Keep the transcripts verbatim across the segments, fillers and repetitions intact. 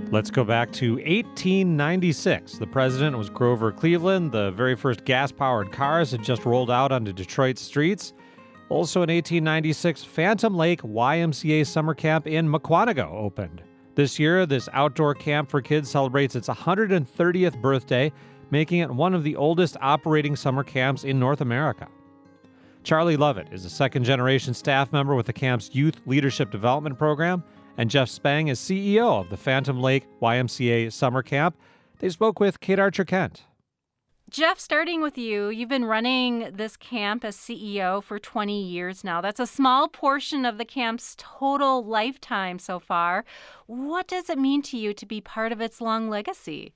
Let's go back to eighteen ninety-six. The president was Grover Cleveland. The very first gas-powered cars had just rolled out onto Detroit streets. Also in eighteen ninety-six, Phantom Lake Y M C A Summer Camp in Mukwonago opened. This year, this outdoor camp for kids celebrates its one hundred thirtieth birthday, making it one of the oldest operating summer camps in North America. Charlie Lovett is a second-generation staff member with the camp's Youth Leadership Development Program, and Jeff Spang is C E O of the Phantom Lake Y M C A Summer Camp. They spoke with Kate Archer-Kent. Jeff, starting with you, you've been running this camp as C E O for twenty years now. That's a small portion of the camp's total lifetime so far. What does it mean to you to be part of its long legacy?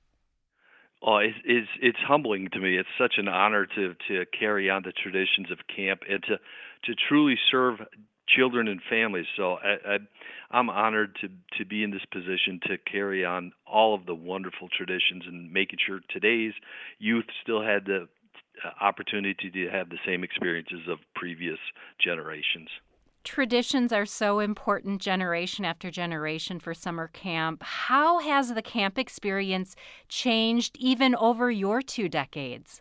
Oh, it's, it's it's humbling to me. It's such an honor to to carry on the traditions of camp and to to truly serve children and families. So I, I, I'm honored to to be in this position to carry on all of the wonderful traditions and making sure today's youth still had the opportunity to have the same experiences of previous generations. Traditions are so important generation after generation for summer camp. How has the camp experience changed even over your two decades?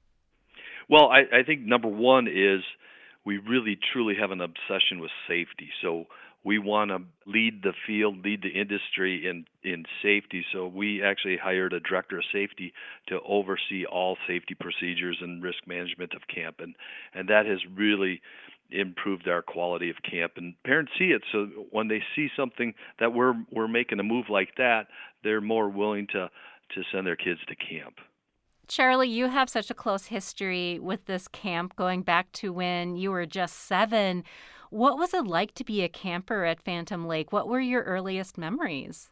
Well, I, I think number one is we really truly have an obsession with safety. So we want to lead the field, lead the industry in, in safety. So we actually hired a director of safety to oversee all safety procedures and risk management of camp. And, and that has really improved our quality of camp. And parents see it. So when they see something that we're we're making a move like that, they're more willing to, to send their kids to camp. Charlie, you have such a close history with this camp going back to when you were just seven. What was it like to be a camper at Phantom Lake? What were your earliest memories?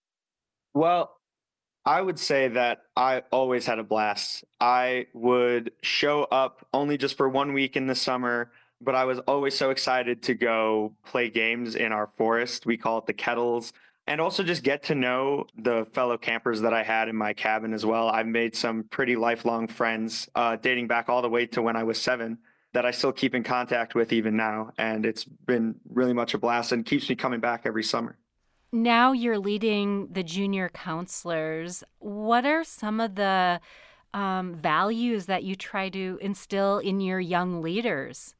Well, I would say that I always had a blast. I would show up only just for one week in the summer, but I was always so excited to go play games in our forest. We call it the Kettles. And also just get to know the fellow campers that I had in my cabin as well. I've made some pretty lifelong friends uh, dating back all the way to when I was seven that I still keep in contact with even now. And it's been really much a blast and keeps me coming back every summer. Now you're leading the junior counselors. What are some of the um, values that you try to instill in your young leaders?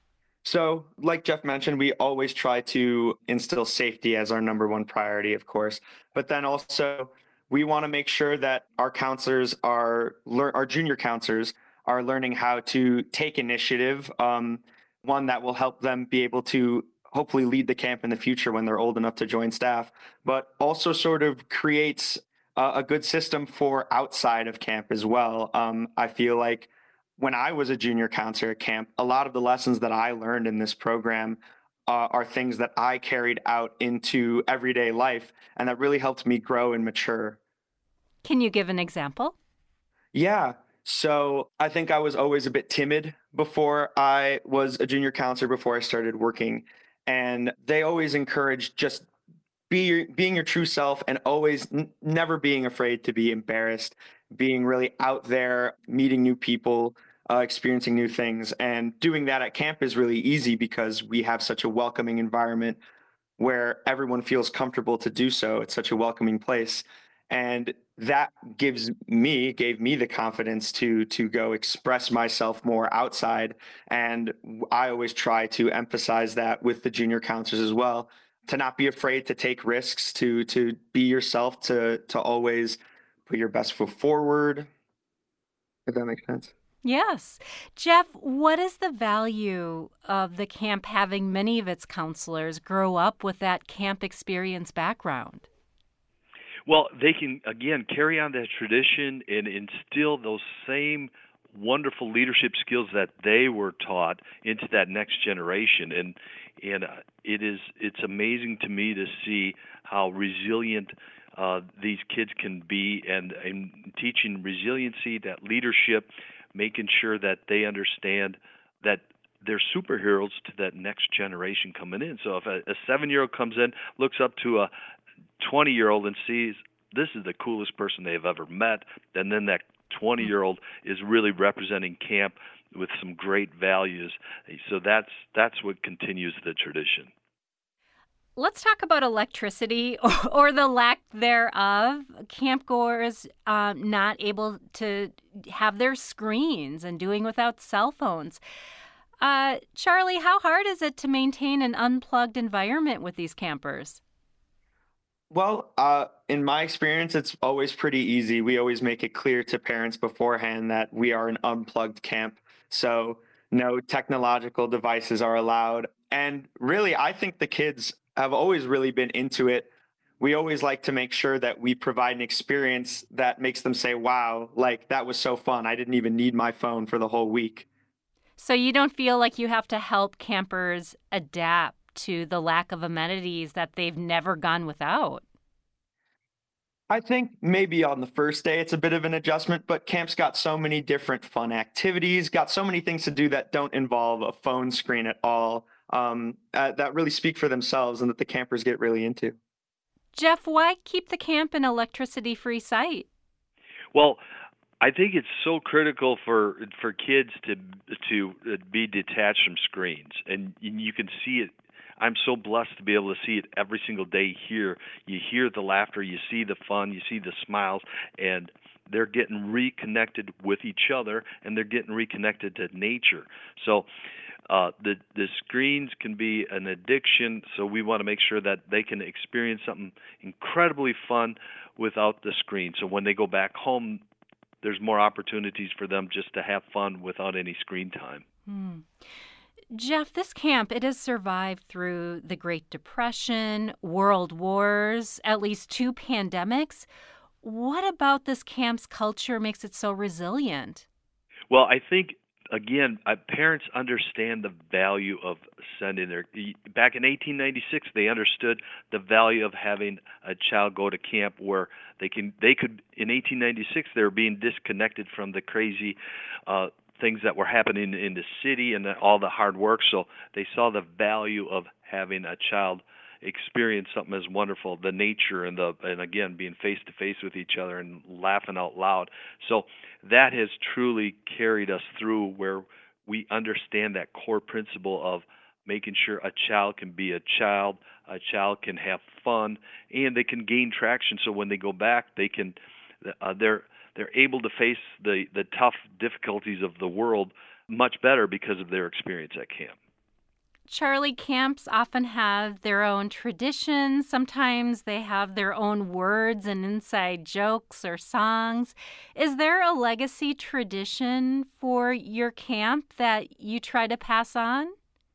So, like Jeff mentioned, we always try to instill safety as our number one priority, of course. But then also, we want to make sure that our counselors are, our junior counselors are learning how to take initiative, um, one that will help them be able to hopefully lead the camp in the future when they're old enough to join staff, but also sort of creates a, a good system for outside of camp as well. Um, I feel like when I was a junior counselor at camp, a lot of the lessons that I learned in this program uh, are things that I carried out into everyday life and that really helped me grow and mature. Can you give an example? Yeah. So I think I was always a bit timid before I was a junior counselor, before I started working. And they always encouraged just be your, being your true self and always n- never being afraid to be embarrassed, being really out there, meeting new people, uh, experiencing new things. And doing that at camp is really easy because we have such a welcoming environment where everyone feels comfortable to do so. It's such a welcoming place. And that gives me, gave me the confidence to, to go express myself more outside. And I always try to emphasize that with the junior counselors as well, to not be afraid to take risks, to, to be yourself, to, to always put your best foot forward, if that makes sense. Yes. Jeff, what is the value of the camp having many of its counselors grow up with that camp experience background? Well, they can, again, carry on that tradition and instill those same wonderful leadership skills that they were taught into that next generation. And and it is it's amazing to me to see how resilient uh, these kids can be, and, and teaching resiliency, that leadership, making sure that they understand that they're superheroes to that next generation coming in. So if a, a seven-year-old comes in, looks up to a twenty-year-old and sees this is the coolest person they've ever met, and then that twenty-year-old is really representing camp with some great values. So that's that's what continues the tradition. Let's talk about electricity or, or the lack thereof. Campgoers um, not able to have their screens and doing without cell phones. Uh, Charlie, how hard is it to maintain an unplugged environment with these campers? Well, uh, in my experience, it's always pretty easy. We always make it clear to parents beforehand that we are an unplugged camp. So no technological devices are allowed. And really, I think the kids have always really been into it. We always like to make sure that we provide an experience that makes them say, wow, like that was so fun. I didn't even need my phone for the whole week. So you don't feel like you have to help campers adapt to the lack of amenities that they've never gone without. I think maybe on the first day it's a bit of an adjustment, but camp's got so many different fun activities, got so many things to do that don't involve a phone screen at all, um, uh, that really speak for themselves and that the campers get really into. Jeff, why keep the camp an electricity-free site? Well, I think it's so critical for for kids to to uh, be detached from screens, and you can see it. I'm so blessed to be able to see it every single day here. You hear the laughter, you see the fun, you see the smiles, and they're getting reconnected with each other, and they're getting reconnected to nature. So uh, the the screens can be an addiction, so we want to make sure that they can experience something incredibly fun without the screen. So when they go back home, there's more opportunities for them just to have fun without any screen time. Hmm. Jeff, this camp, it has survived through the Great Depression, world wars, at least two pandemics. What about this camp's culture makes it so resilient? Well, I think again, uh, parents understand the value of sending their. Back in eighteen ninety-six, they understood the value of having a child go to camp where they can. They could in eighteen ninety-six they were being disconnected from the crazy uh, things that were happening in the city and the, all the hard work. So they saw the value of having a child experience something as wonderful, the nature and the and again being face to face with each other and laughing out loud. So that has truly carried us through where we understand that core principle of making sure a child can be a child, a child can have fun, and they can gain traction. So when they go back, they can uh, they're they're able to face the the tough difficulties of the world much better because of their experience at camp. Charlie, camps often have their own traditions. Sometimes they have their own words and inside jokes or songs. Is there a legacy tradition for your camp that you try to pass on?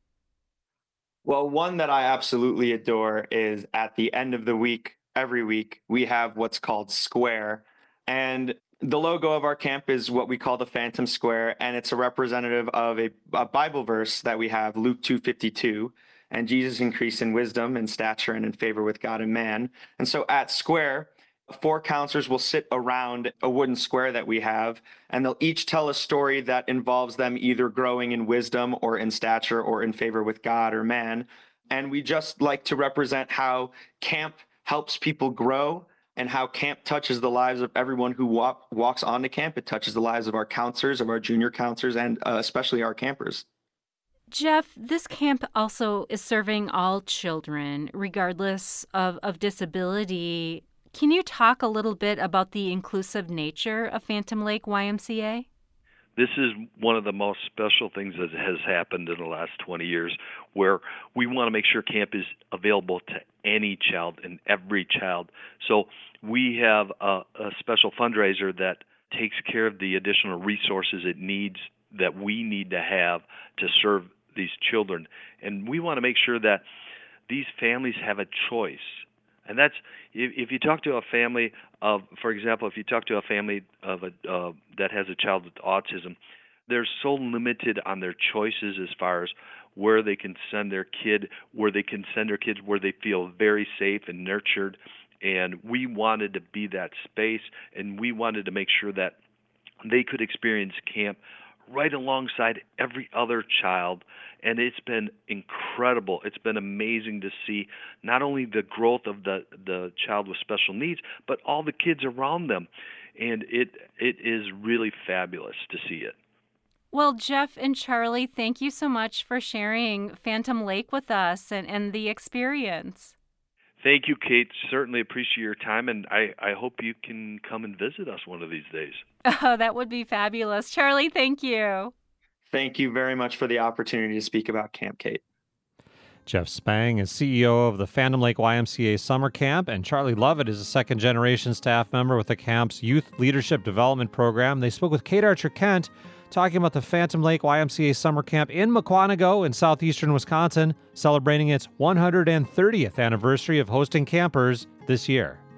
Well, one that I absolutely adore is at the end of the week, every week, we have what's called Square. And the logo of our camp is what we call the Phantom Square, and it's a representative of a, a Bible verse that we have, Luke two fifty-two. And Jesus increased in wisdom and stature and in favor with God and man. And so at Square, four counselors will sit around a wooden square that we have, and they'll each tell a story that involves them either growing in wisdom or in stature or in favor with God or man. And we just like to represent how camp helps people grow and how camp touches the lives of everyone who walk, walks onto camp. It touches the lives of our counselors, of our junior counselors, and uh, especially our campers. Jeff, this camp also is serving all children, regardless of, of disability. Can you talk a little bit about the inclusive nature of Phantom Lake Y M C A? This is one of the most special things that has happened in the last twenty years, where we want to make sure camp is available to any child and every child. So we have a, a special fundraiser that takes care of the additional resources it needs, that we need to have to serve these children. And we want to make sure that these families have a choice. And that's, if, if you talk to a family of, for example, if you talk to a family of a uh, that has a child with autism, they're so limited on their choices as far as where they can send their kid, where they can send their kids, where they feel very safe and nurtured. And we wanted to be that space, and we wanted to make sure that they could experience camp right alongside every other child. And it's been incredible. It's been amazing to see not only the growth of the, the child with special needs, but all the kids around them. And it it is really fabulous to see it. Well, Jeff and Charlie, thank you so much for sharing Phantom Lake with us and, and the experience. Thank you, Kate. Certainly appreciate your time, and I, I hope you can come and visit us one of these days. Oh, that would be fabulous. Charlie, thank you. Thank you very much for the opportunity to speak about Camp Kate. Jeff Spang is C E O of the Phantom Lake Y M C A Summer Camp, and Charlie Lovett is a second-generation staff member with the camp's Youth Leadership Development Program. They spoke with Kate Archer-Kent talking about the Phantom Lake Y M C A Summer Camp in Mukwonago in southeastern Wisconsin, celebrating its one hundred thirtieth anniversary of hosting campers this year.